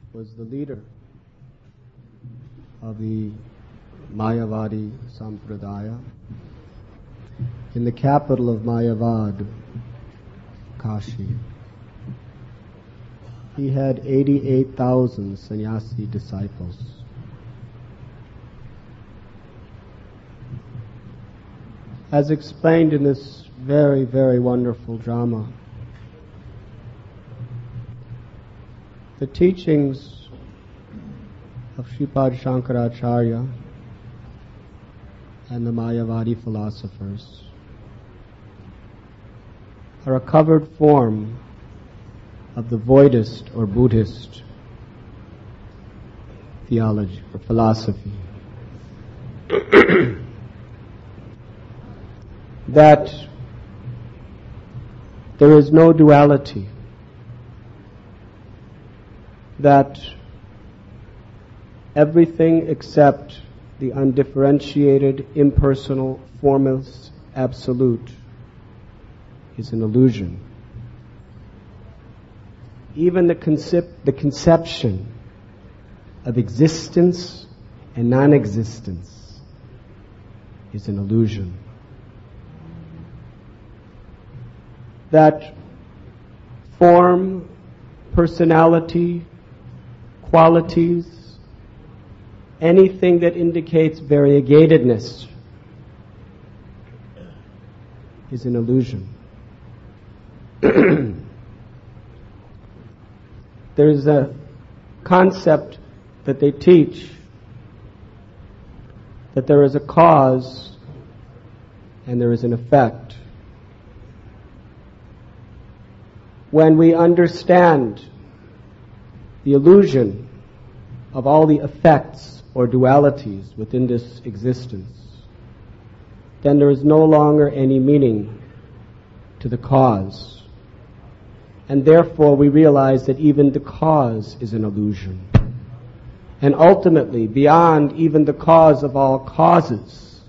was the leader of the Mayavadi Sampradaya in the capital of Mayavad, Kashi. He had 88,000 sannyasi disciples. As explained in this very, very wonderful drama, the teachings of Sripad Shankaracharya and the Mayavadi philosophers are a covered form of the Voidist or Buddhist theology or philosophy. That there is no duality, that everything except the undifferentiated, impersonal, formless, absolute is an illusion. Even the conception of existence and non-existence is an illusion. That form, personality, qualities, anything that indicates variegatedness is an illusion. There is a concept that they teach that there is a cause and there is an effect. When we understand the illusion of all the effects or dualities within this existence, then there is no longer any meaning to the cause. And therefore we realize that even the cause is an illusion. And ultimately, beyond even the cause of all causes,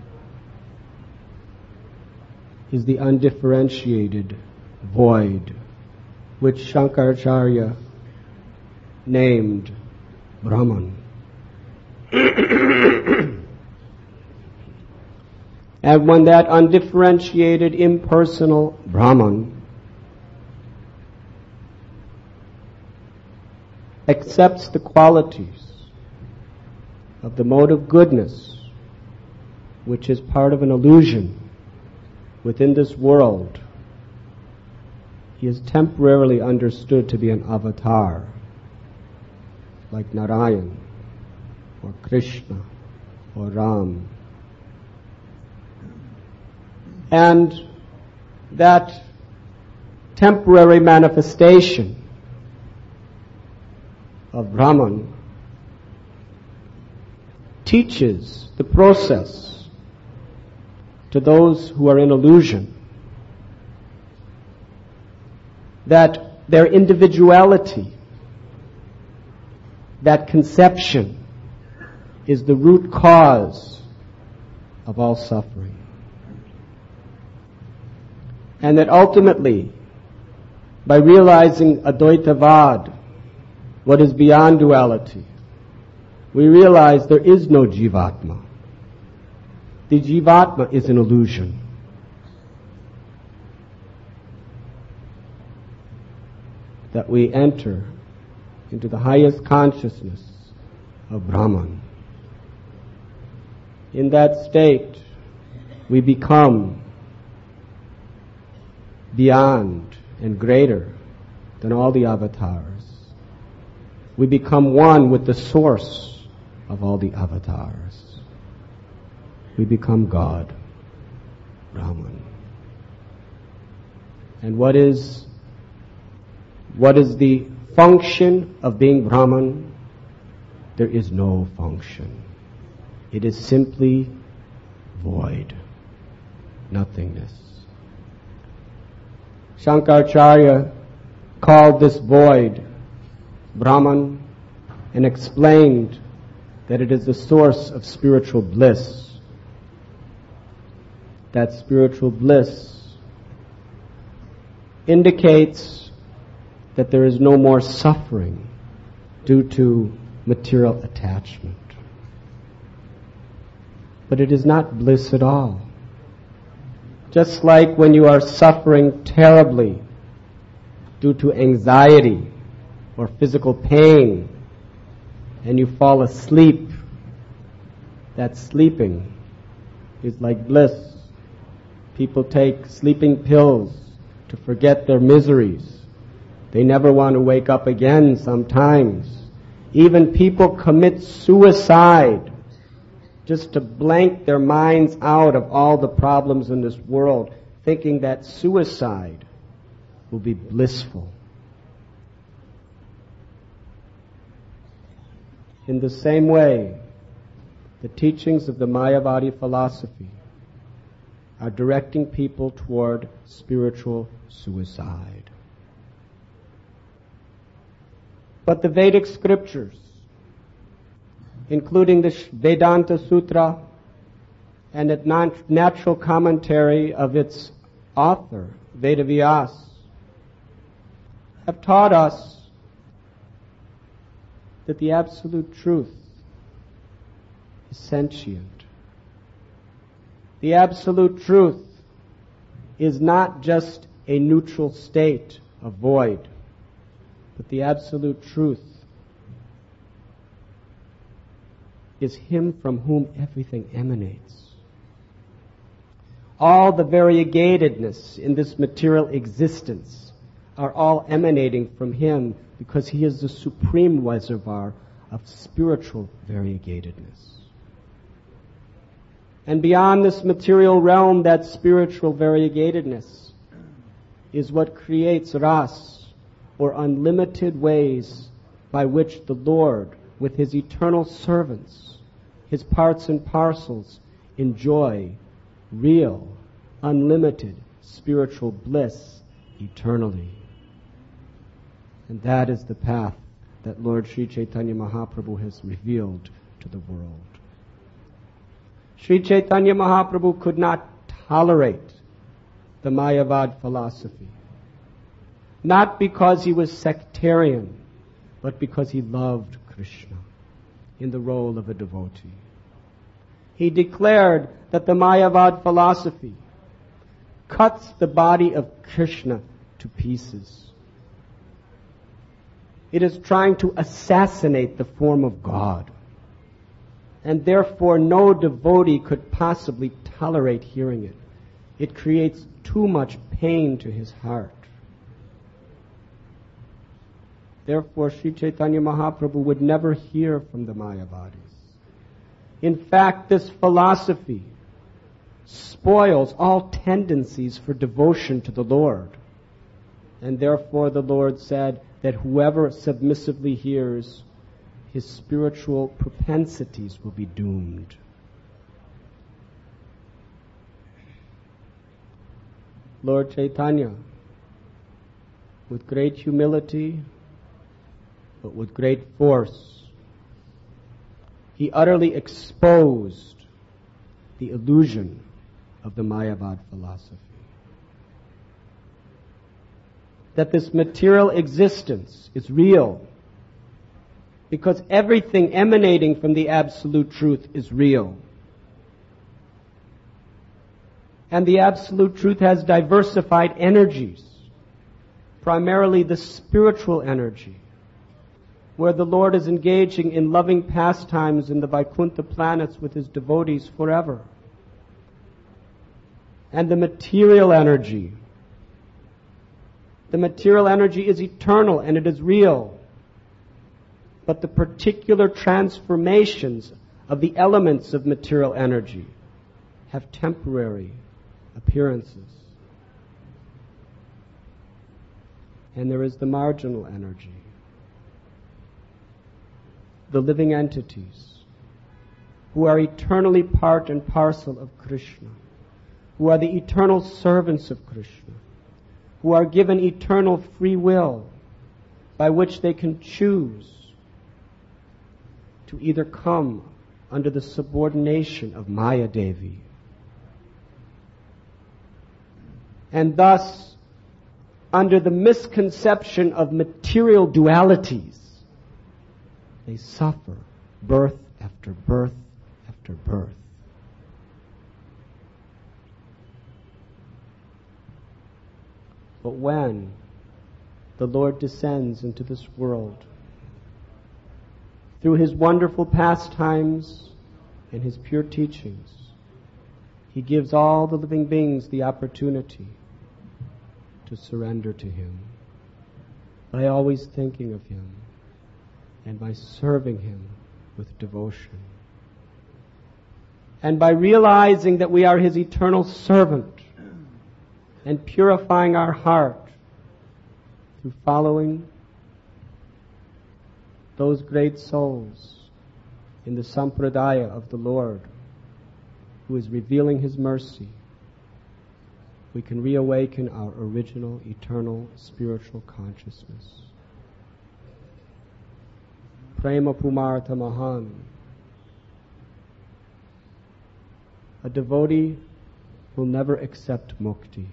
is the undifferentiated void, which Shankaracharya named Brahman. And when that undifferentiated, impersonal Brahman accepts the qualities of the mode of goodness, which is part of an illusion within this world, he is temporarily understood to be an avatar, like Narayan, or Krishna, or Ram. And that temporary manifestation of Brahman teaches the process to those who are in illusion that their individuality, that conception, is the root cause of all suffering. And that ultimately, by realizing Advaitavad, what is beyond duality, we realize there is no Jivatma. The Jivatma is an illusion. That we enter into the highest consciousness of Brahman. In that state, we become beyond and greater than all the avatars. We become one with the source of all the avatars. We become God, Brahman. And what is the function of being Brahman? There is no function. It is simply void, nothingness. Shankaracharya called this void Brahman and explained that it is the source of spiritual bliss. That spiritual bliss indicates that there is no more suffering due to material attachment. But it is not bliss at all. Just like when you are suffering terribly due to anxiety or physical pain and you fall asleep, that sleeping is like bliss. People take sleeping pills to forget their miseries. They never want to wake up again sometimes. Even people commit suicide just to blank their minds out of all the problems in this world, thinking that suicide will be blissful. In the same way, the teachings of the Mayavadi philosophy are directing people toward spiritual suicide. But the Vedic scriptures, including the Vedanta Sutra and a natural commentary of its author, Vedavyas, have taught us that the absolute truth is sentient. The absolute truth is not just a neutral state, a void, but the absolute truth is Him from whom everything emanates. All the variegatedness in this material existence are all emanating from Him because He is the supreme reservoir of spiritual variegatedness. And beyond this material realm, that spiritual variegatedness is what creates ras, or unlimited ways by which the Lord, with His eternal servants, His parts and parcels, enjoy real, unlimited spiritual bliss eternally. And that is the path that Lord Sri Chaitanya Mahaprabhu has revealed to the world. Sri Chaitanya Mahaprabhu could not tolerate the Mayavad philosophy. Not because he was sectarian, but because he loved Krishna in the role of a devotee. He declared that the Mayavad philosophy cuts the body of Krishna to pieces. It is trying to assassinate the form of God. And therefore no devotee could possibly tolerate hearing it. It creates too much pain to his heart. Therefore, Sri Chaitanya Mahaprabhu would never hear from the Mayavadis. In fact, this philosophy spoils all tendencies for devotion to the Lord. And therefore the Lord said that whoever submissively hears, his spiritual propensities will be doomed. Lord Chaitanya, with great humility, but with great force, he utterly exposed the illusion of the Mayavad philosophy. That this material existence is real, because everything emanating from the absolute truth is real. And the absolute truth has diversified energies, primarily the spiritual energy, where the Lord is engaging in loving pastimes in the Vaikuntha planets with His devotees forever. And the material energy. The material energy is eternal and it is real. But the particular transformations of the elements of material energy have temporary appearances. And there is the marginal energy, the living entities, who are eternally part and parcel of Krishna, who are the eternal servants of Krishna, who are given eternal free will by which they can choose to either come under the subordination of Maya Devi and thus under the misconception of material dualities They suffer birth after birth after birth. But when the Lord descends into this world, through His wonderful pastimes and His pure teachings, He gives all the living beings the opportunity to surrender to Him by always thinking of Him and by serving Him with devotion. And by realizing that we are His eternal servant and purifying our heart through following those great souls in the sampradaya of the Lord who is revealing His mercy, we can reawaken our original, eternal, spiritual consciousness. Prema Pumartha Mahan. A devotee will never accept mukti.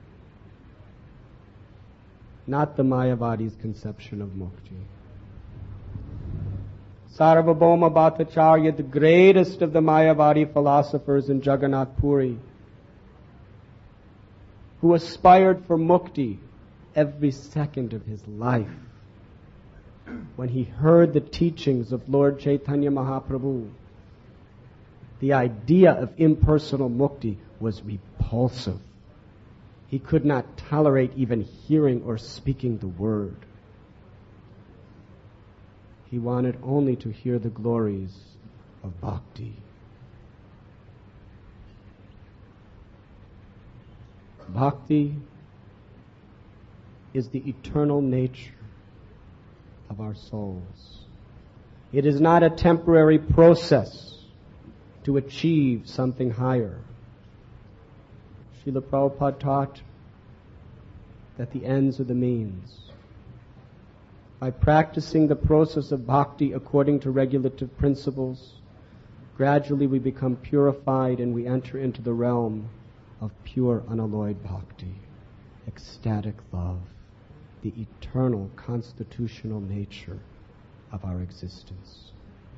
Not the Mayavadi's conception of mukti. Sarvabhauma Bhattacharya, the greatest of the Mayavadi philosophers in Jagannath Puri, who aspired for mukti every second of his life, when he heard the teachings of Lord Chaitanya Mahaprabhu, the idea of impersonal mukti was repulsive. He could not tolerate even hearing or speaking the word. He wanted only to hear the glories of bhakti. Bhakti is the eternal nature of our souls. It is not a temporary process to achieve something higher. Srila Prabhupada taught that the ends are the means. By practicing the process of bhakti according to regulative principles, gradually we become purified and we enter into the realm of pure unalloyed bhakti, ecstatic love, the eternal constitutional nature of our existence.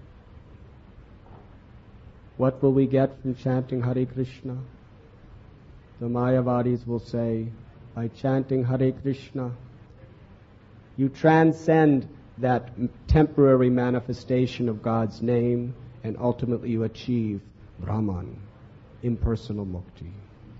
What will we get from chanting Hare Krishna? The Mayavadis will say, by chanting Hare Krishna, you transcend that temporary manifestation of God's name and ultimately you achieve Brahman, impersonal mukti.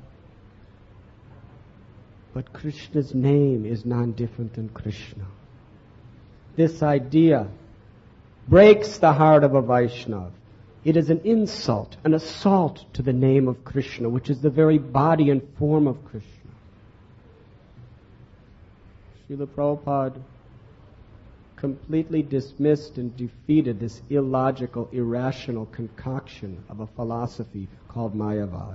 But Krishna's name is non-different than Krishna. This idea breaks the heart of a Vaishnava. It is an insult, an assault to the name of Krishna, which is the very body and form of Krishna. Srila Prabhupada completely dismissed and defeated this illogical, irrational concoction of a philosophy called Mayavad.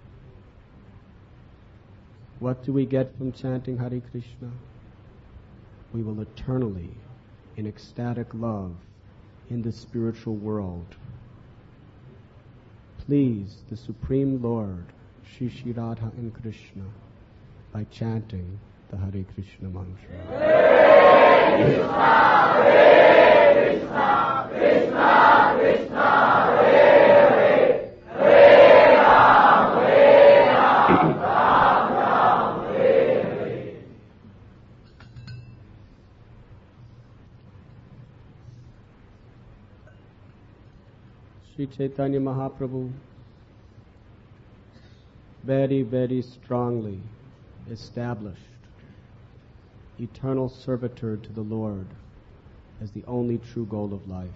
What do we get from chanting Hare Krishna? We will eternally, in ecstatic love, in the spiritual world, please the Supreme Lord, Shri Shri Radha and Krishna, by chanting the Hare Krishna mantra. Hare Krishna, Hare Krishna, Krishna Krishna, Hare Hare, Hare Ram, Ram Ram, Hare Hare. Sri Chaitanya Mahaprabhu very, very strongly established eternal servitude to the Lord as the only true goal of life.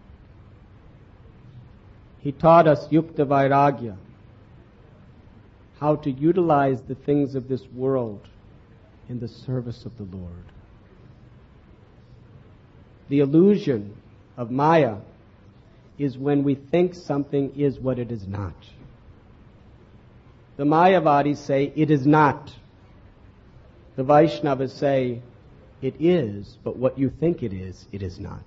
He taught us yukta vairagya, how to utilize the things of this world in the service of the Lord. The illusion of Maya is when we think something is what it is not. The Mayavadis say it is not. The Vaishnavas say it is, but what you think it is not.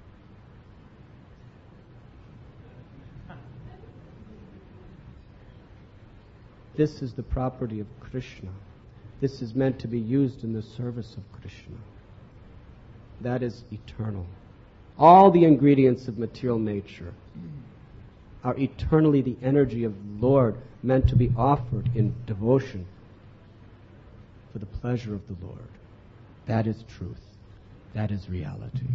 This is the property of Krishna. This is meant to be used in the service of Krishna. That is eternal. All the ingredients of material nature are eternally the energy of the Lord, meant to be offered in devotion for the pleasure of the Lord. That is truth. That is reality.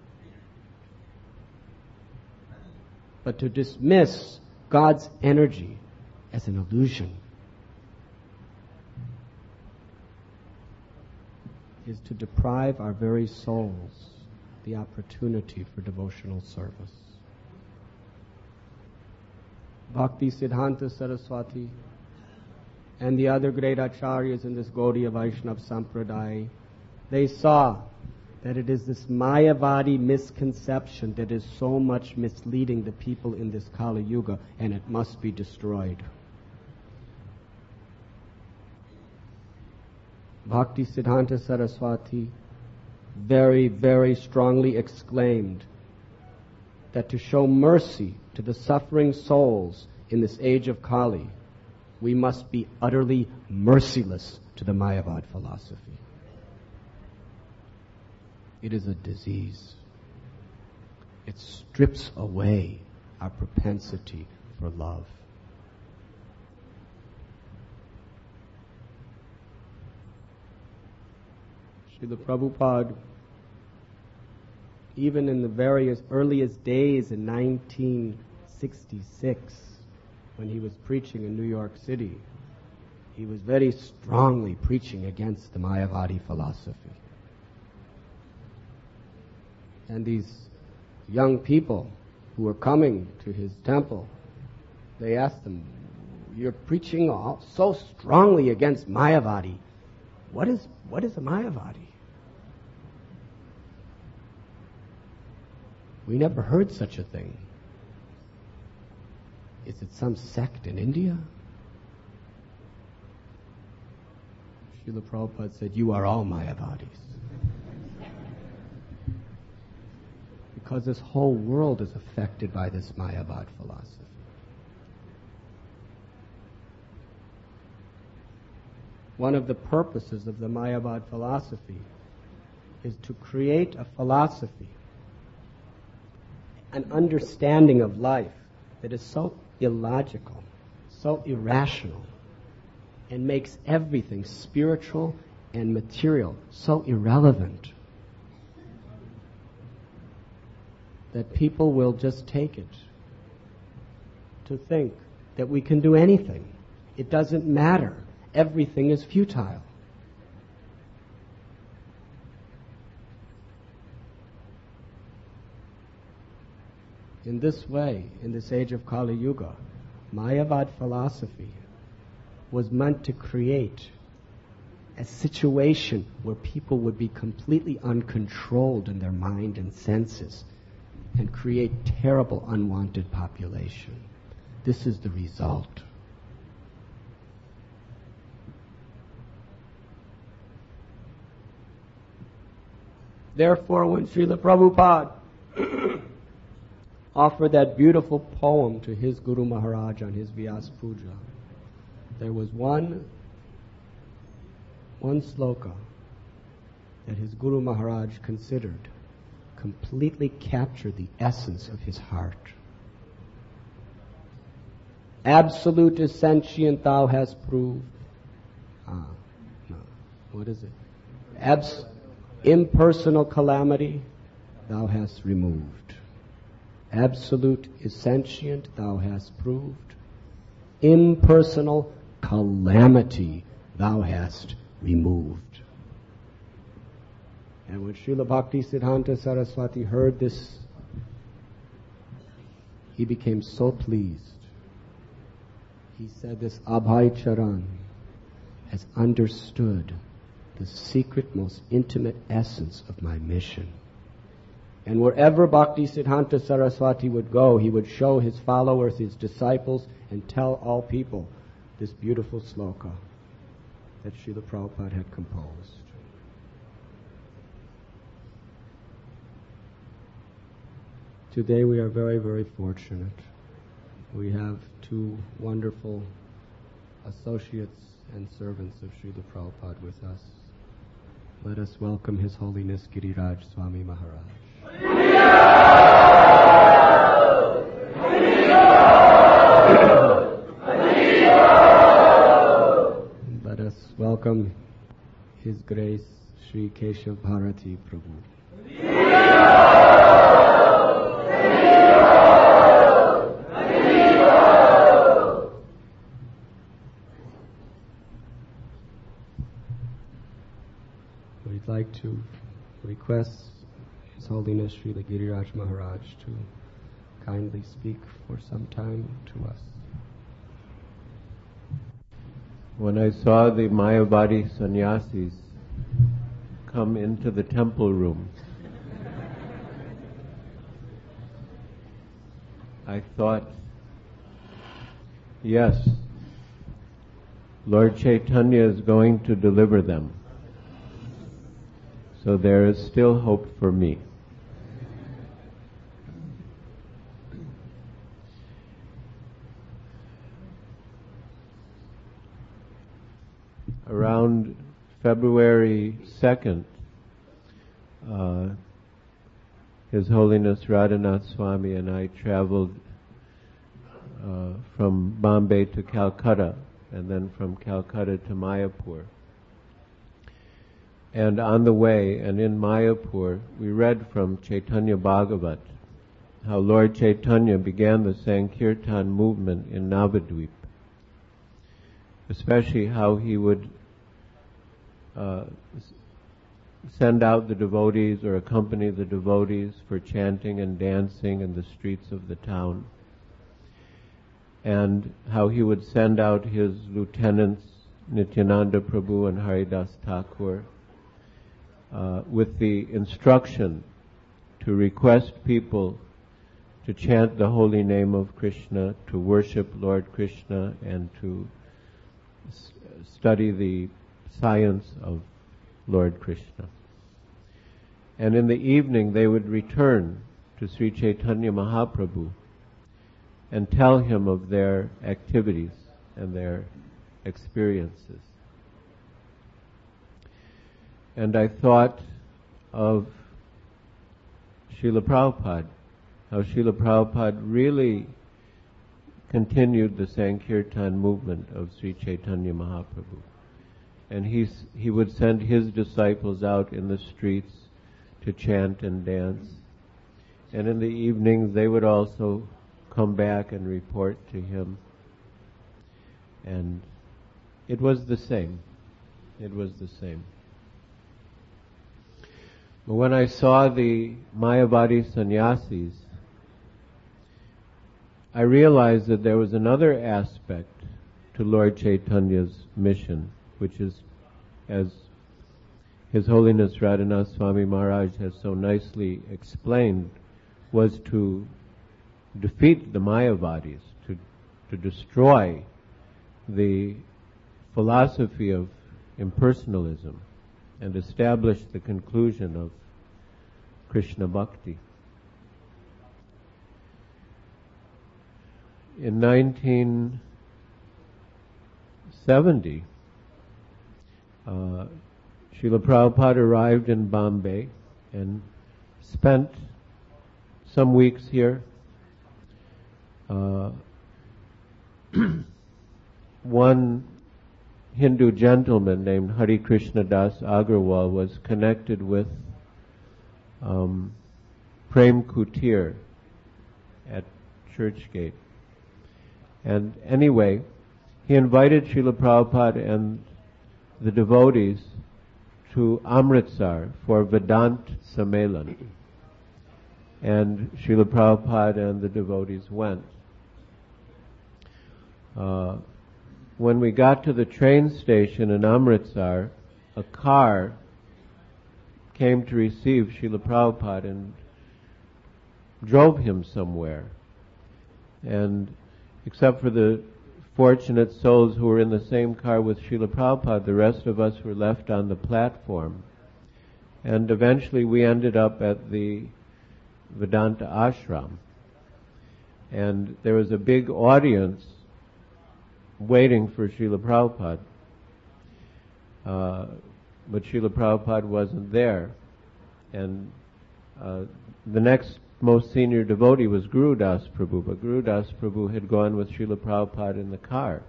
But to dismiss God's energy as an illusion is to deprive our very souls the opportunity for devotional service. Bhakti Siddhanta Saraswati and the other great acharyas in this Gaudiya Vaishnava Sampradaya, they saw that it is this Mayavadi misconception that is so much misleading the people in this Kali Yuga, and it must be destroyed. Bhakti Siddhanta Saraswati very, very strongly exclaimed that to show mercy to the suffering souls in this age of Kali, we must be utterly merciless to the Mayavad philosophy. It is a disease. It strips away our propensity for love. Srila Prabhupada, even in the various earliest days in 1966, when he was preaching in New York City, he was very strongly preaching against the Mayavadi philosophy. And these young people who were coming to his temple, they asked him, "You're preaching so strongly against Mayavadi. What is a Mayavadi? We never heard such a thing. Is it some sect in India?" Srila Prabhupada said, "You are all Mayavadis." Because this whole world is affected by this Mayavad philosophy. One of the purposes of the Mayavad philosophy is to create a philosophy, an understanding of life that is so illogical, so irrational, and makes everything spiritual and material so irrelevant that people will just take it to think that we can do anything. It doesn't matter. Everything is futile. In this way, in this age of Kali Yuga, Mayavad philosophy was meant to create a situation where people would be completely uncontrolled in their mind and senses and create terrible unwanted population. This is the result. Therefore, when Srila Prabhupada offered that beautiful poem to his Guru Maharaj on his Vyas Puja, there was one sloka that his Guru Maharaj considered completely captured the essence of his heart. Absolute is sentient, thou hast proved. What is it? Impersonal calamity, thou hast removed. Absolute is sentient, thou hast proved. Impersonal calamity, thou hast removed. And when Srila Bhakti Siddhanta Saraswati heard this, he became so pleased. He said, this Abhay Charan has understood the secret, most intimate essence of my mission. And wherever Bhakti Siddhanta Saraswati would go, he would show his followers, his disciples, and tell all people this beautiful sloka that Srila Prabhupada had composed. Today we are very, very fortunate. We have two wonderful associates and servants of Srila Prabhupada with us. Let us welcome His Holiness Giriraj Swami Maharaj. Let us welcome His Grace Sri Keshav Bharati Prabhu. We'd like to request His Holiness Srila Giriraj Maharaj to kindly speak for some time to us. When I saw the Mayavadi sannyasis come into the temple room, I thought, yes, Lord Chaitanya is going to deliver them. So there is still hope for me. Around February 2nd, His Holiness Radhanath Swami and I traveled from Bombay to Calcutta, and then from Calcutta to Mayapur. And on the way, and in Mayapur, we read from Chaitanya Bhagavat how Lord Chaitanya began the Sankirtan movement in Navadvip, especially how he would send out the devotees or accompany the devotees for chanting and dancing in the streets of the town, and how he would send out his lieutenants Nityananda Prabhu and Haridas Thakur with the instruction to request people to chant the holy name of Krishna, to worship Lord Krishna, and to study the science of Lord Krishna. And in the evening they would return to Sri Chaitanya Mahaprabhu and tell him of their activities and their experiences. And I thought of Srila Prabhupada, how Srila Prabhupada really continued the Sankirtan movement of Sri Chaitanya Mahaprabhu. And he would send his disciples out in the streets to chant and dance. And in the evenings they would also come back and report to him. And it was the same. It was the same. But when I saw the Mayavadi sannyasis, I realized that there was another aspect to Lord Chaitanya's mission, which is, as His Holiness Radhanath Swami Maharaj has so nicely explained, was to defeat the Mayavadis, to destroy the philosophy of impersonalism and establish the conclusion of Krishna Bhakti. In 1970, Srila Prabhupada arrived in Bombay and spent some weeks here. One Hindu gentleman named Hari Krishna Das Agarwal was connected with Prem Kutir at Churchgate. And anyway, he invited Srila Prabhupada and the devotees to Amritsar for Vedant Sammelan. And Srila Prabhupada and the devotees went. When we got to the train station in Amritsar, a car came to receive Srila Prabhupada and drove him somewhere. And except for the fortunate souls who were in the same car with Srila Prabhupada, the rest of us were left on the platform. And eventually we ended up at the Vedanta Ashram. And there was a big audience waiting for Srila Prabhupada. But Srila Prabhupada wasn't there. And the next most senior devotee was Guru Das Prabhu, but Guru Das Prabhu had gone with Srila Prabhupada in the car.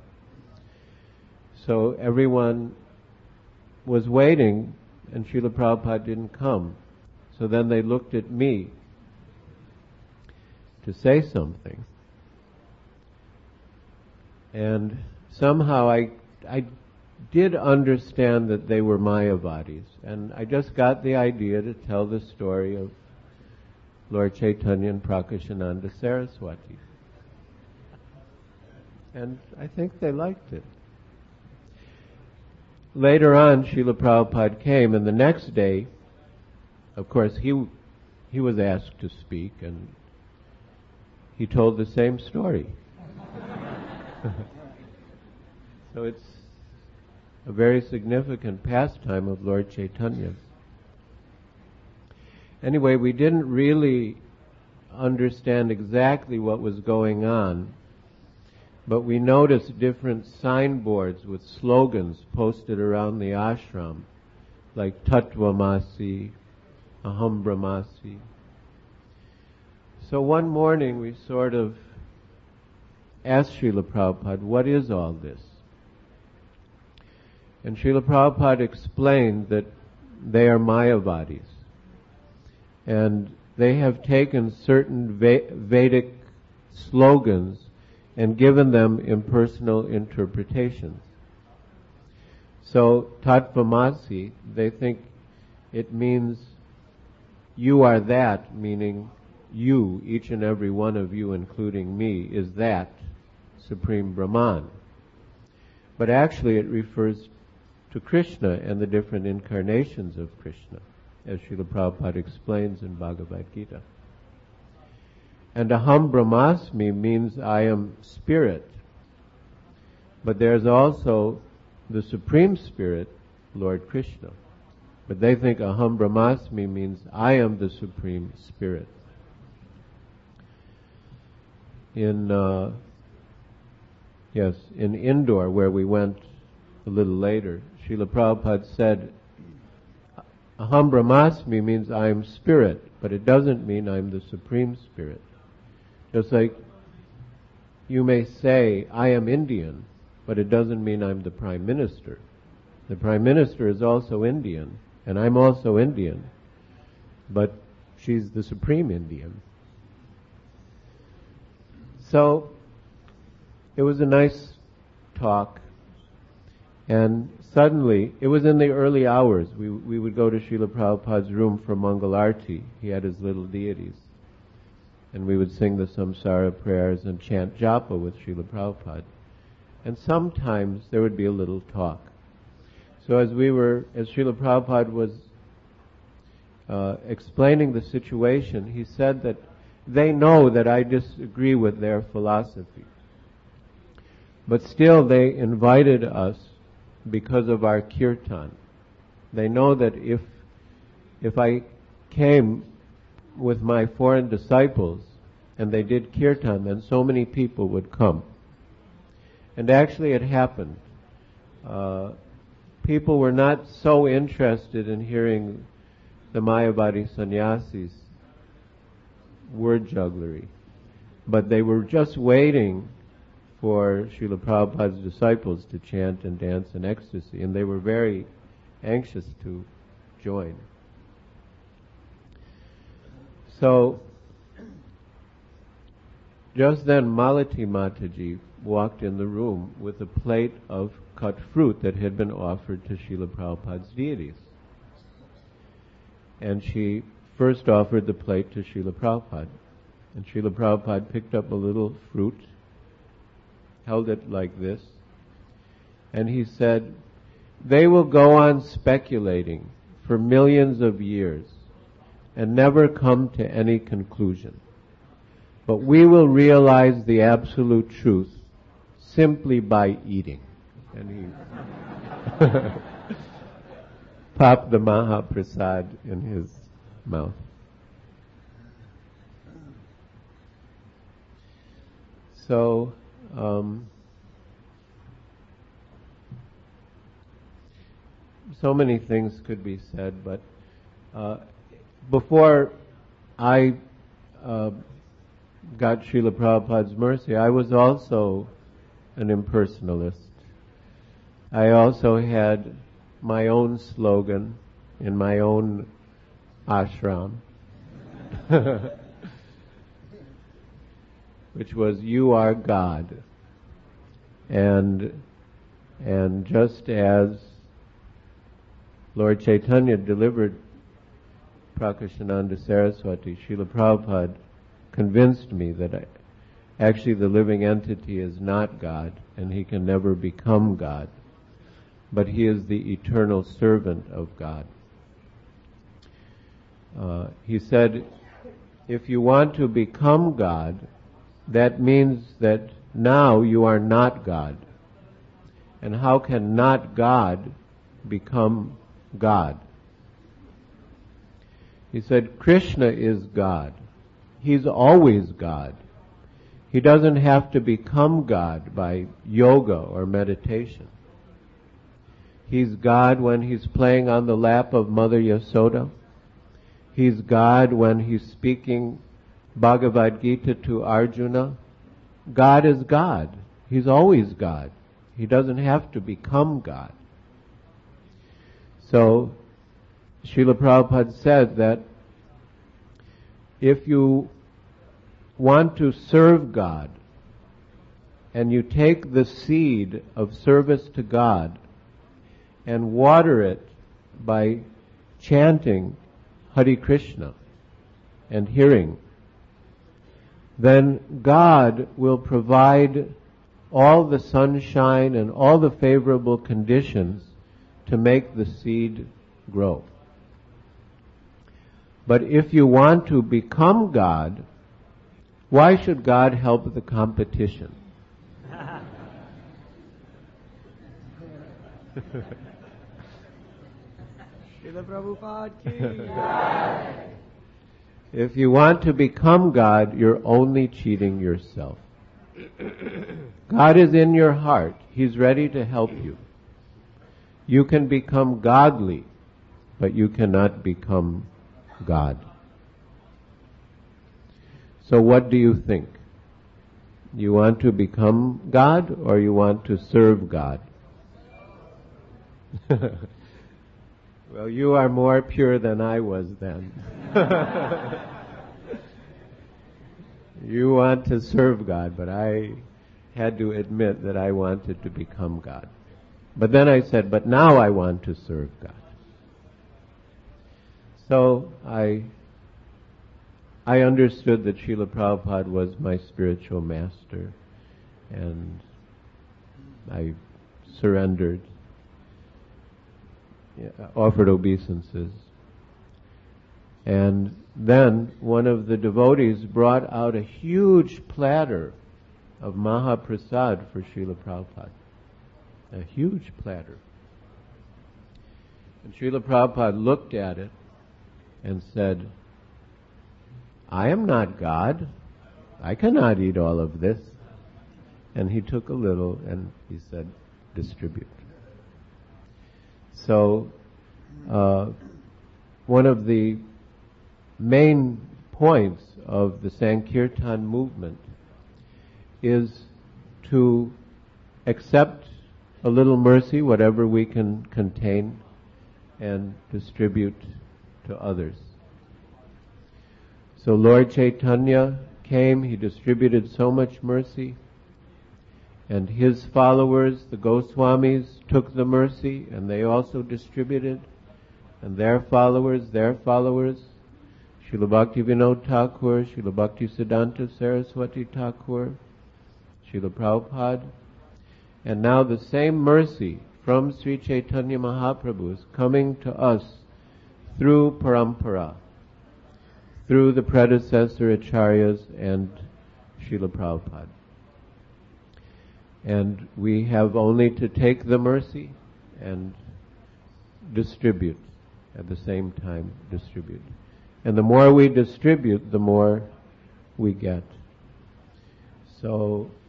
So everyone was waiting, and Srila Prabhupada didn't come. So then they looked at me to say something. And somehow I did understand that they were Mayavadis. And I just got the idea to tell the story of Lord Chaitanya and Prakashananda Saraswati. And I think they liked it. Later on, Srila Prabhupada came, and the next day, of course, he was asked to speak, and he told the same story. So it's a very significant pastime of Lord Chaitanya's. Anyway, we didn't really understand exactly what was going on, but we noticed different signboards with slogans posted around the ashram, like Tattvamasi, Aham Brahmasi. So one morning we sort of asked Srila Prabhupada, what is all this? And Srila Prabhupada explained that they are Mayavadis. And they have taken certain Vedic slogans and given them impersonal interpretations. So, Tattvamasi, they think it means you are that, meaning you, each and every one of you, including me, is that Supreme Brahman. But actually it refers to Krishna and the different incarnations of Krishna, as Srila Prabhupada explains in Bhagavad Gita. And Aham Brahmasmi means I am spirit. But there's also the Supreme Spirit, Lord Krishna. But they think Aham Brahmasmi means I am the Supreme Spirit. In Indore, where we went a little later, Srila Prabhupada said, Aham Brahmasmi means I am spirit, but it doesn't mean I'm the Supreme Spirit. Just like you may say, I am Indian, but it doesn't mean I'm the Prime Minister. The Prime Minister is also Indian, and I'm also Indian, but she's the Supreme Indian. So, it was a nice talk, and suddenly, it was in the early hours, we would go to Srila Prabhupada's room for Mangalarti. He had his little deities. And we would sing the Samsara prayers and chant japa with Srila Prabhupada. And sometimes there would be a little talk. So as Srila Prabhupada was explaining the situation, he said that they know that I disagree with their philosophy. But still they invited us because of our kirtan. They know that if I came with my foreign disciples and they did kirtan, then so many people would come. And actually it happened. People were not so interested in hearing the Mayavadi sannyasis' word jugglery, but they were just waiting for Srila Prabhupada's disciples to chant and dance in ecstasy, and they were very anxious to join. So, just then Malati Mataji walked in the room with a plate of cut fruit that had been offered to Srila Prabhupada's deities. And she first offered the plate to Srila Prabhupada. And Srila Prabhupada picked up a little fruit, held it like this, and he said, they will go on speculating for millions of years and never come to any conclusion. But we will realize the absolute truth simply by eating. And he popped the Mahaprasad in his mouth. So, so many things could be said, but before I got Srila Prabhupada's mercy, I was also an impersonalist. I also had my own slogan in my own ashram, which was, "You are God." And just as Lord Chaitanya delivered Prakashananda Saraswati, Srila Prabhupada convinced me that actually the living entity is not God, and he can never become God, but he is the eternal servant of God. He said, if you want to become God, that means that now you are not God. And how can not God become God? He said, Krishna is God. He's always God. He doesn't have to become God by yoga or meditation. He's God when he's playing on the lap of Mother Yasoda. He's God when he's speaking Bhagavad Gita to Arjuna. God is God. He's always God. He doesn't have to become God. So, Srila Prabhupada said that if you want to serve God and you take the seed of service to God and water it by chanting Hare Krishna and hearing, then God will provide all the sunshine and all the favorable conditions to make the seed grow. But if you want to become God, why should God help the competition? Srila Prabhupada ki. If you want to become God, you're only cheating yourself. God is in your heart. He's ready to help you. You can become godly, but you cannot become God. So what do you think? You want to become God or you want to serve God? Well, you are more pure than I was then. You want to serve God, but I had to admit that I wanted to become God. But then I said, but now I want to serve God. So I understood that Srila Prabhupada was my spiritual master, and I surrendered, offered obeisances. And then one of the devotees brought out a huge platter of Mahaprasad for Srila Prabhupada. A huge platter. And Srila Prabhupada looked at it and said, I am not God. I cannot eat all of this. And he took a little and he said, distribute. So, one of the main points of the Sankirtan movement is to accept a little mercy, whatever we can contain, and distribute to others. So Lord Chaitanya came, he distributed so much mercy, and his followers, the Goswamis, took the mercy and they also distributed, and their followers, Srila Bhakti Vinod Thakur, Srila Bhakti Siddhanta Saraswati Thakur, Srila Prabhupada, and now the same mercy from Sri Chaitanya Mahaprabhu is coming to us through Parampara, through the predecessor Acharyas and Srila Prabhupada. And we have only to take the mercy and distribute, at the same time distribute. And the more we distribute, the more we get. So,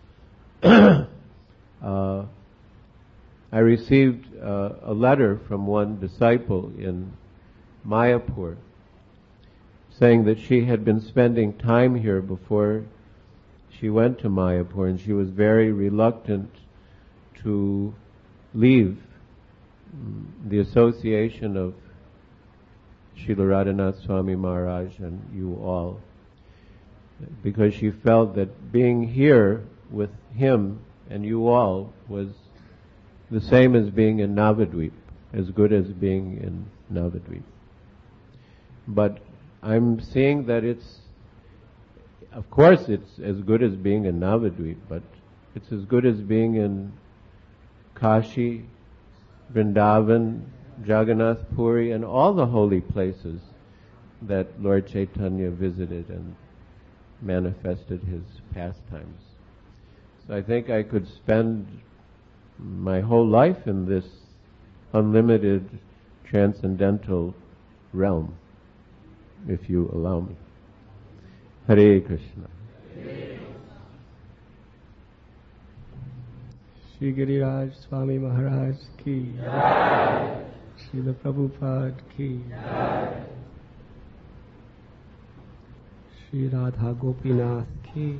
I received a letter from one disciple in Mayapur saying that she had been spending time here before she went to Mayapur, and she was very reluctant to leave the association of Srila Radhanath Swami Maharaj and you all, because she felt that being here with him and you all was the same as being in Navadvip, as good as being in Navadvip. But I'm seeing that of course it's as good as being in Navadvip, but it's as good as being in Kashi, Vrindavan, Jagannath Puri, and all the holy places that Lord Chaitanya visited and manifested his pastimes. So I think I could spend my whole life in this unlimited transcendental realm, if you allow me. Hare Krishna. Shri Giriraj Swami Maharaj ki, Srila Prabhupada ki, Shri Radha Gopinath ki,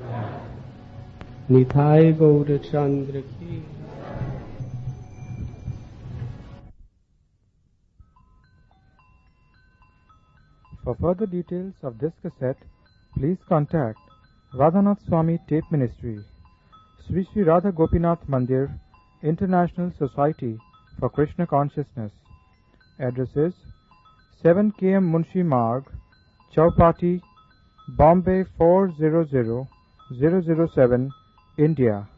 Nitai Gaura Chandra ki. For further details of this cassette, please contact Radhanath Swami Tape Ministry, Sri Sri Radha Gopinath Mandir, International Society for Krishna Consciousness. Address is 7 km Munshi Marg, Chowpatty, Bombay 400007, India.